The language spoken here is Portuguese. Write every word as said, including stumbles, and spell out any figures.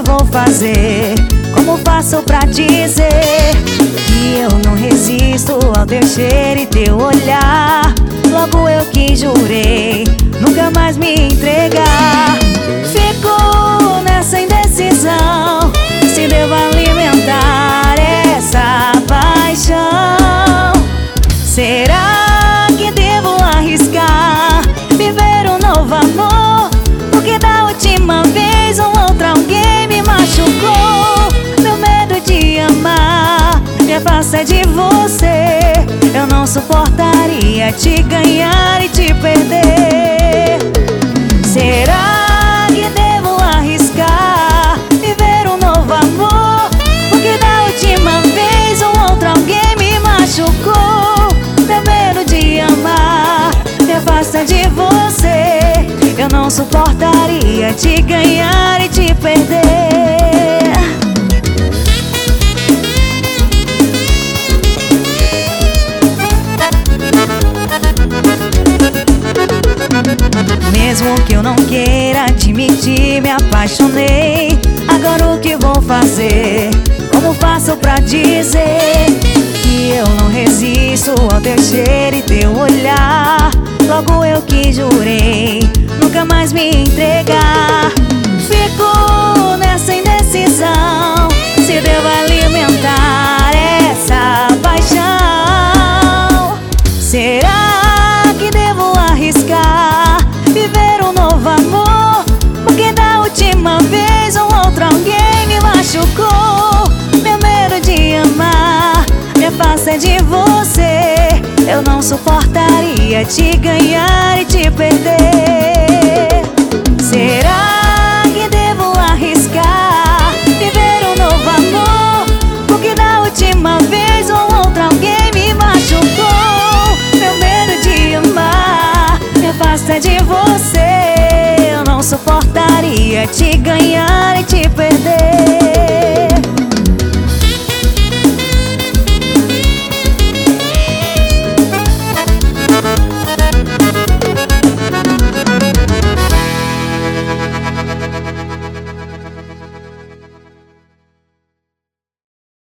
vou fazer? Como faço pra dizer que eu não resisto ao teu cheiro e teu olhar? Logo eu que jurei nunca mais me entregar. Fico nessa indecisão se devo alimentar essa paixão. Será que devo arriscar viver um novo amor? Porque da última vez um outro alguém me machucou. Meu medo de amar me afasta de você. Eu não suportaria te ganhar e te perder. Será que devo arriscar viver um novo amor? Porque da última vez um outro alguém me machucou. Meu medo de amar me afasta de você. Eu não suportaria te ganhar e te perder. Mesmo que eu não queira admitir, me apaixonei. Agora o que vou fazer? Como faço pra dizer que eu não resisto ao teu cheiro e teu olhar? Logo eu que jurei nunca mais me entregar. Fico nessa indecisão se devo alimentar essa paixão. Será que devo arriscar viver um novo amor? Porque da última vez um outro alguém me machucou. Meu medo de amar me afasta de você. Eu não suportaria te ganhar e te perder. Será que devo arriscar viver um novo amor? Porque da última vez um outro alguém me machucou. Meu medo de amar me afasta de você. Eu não suportaria te ganhar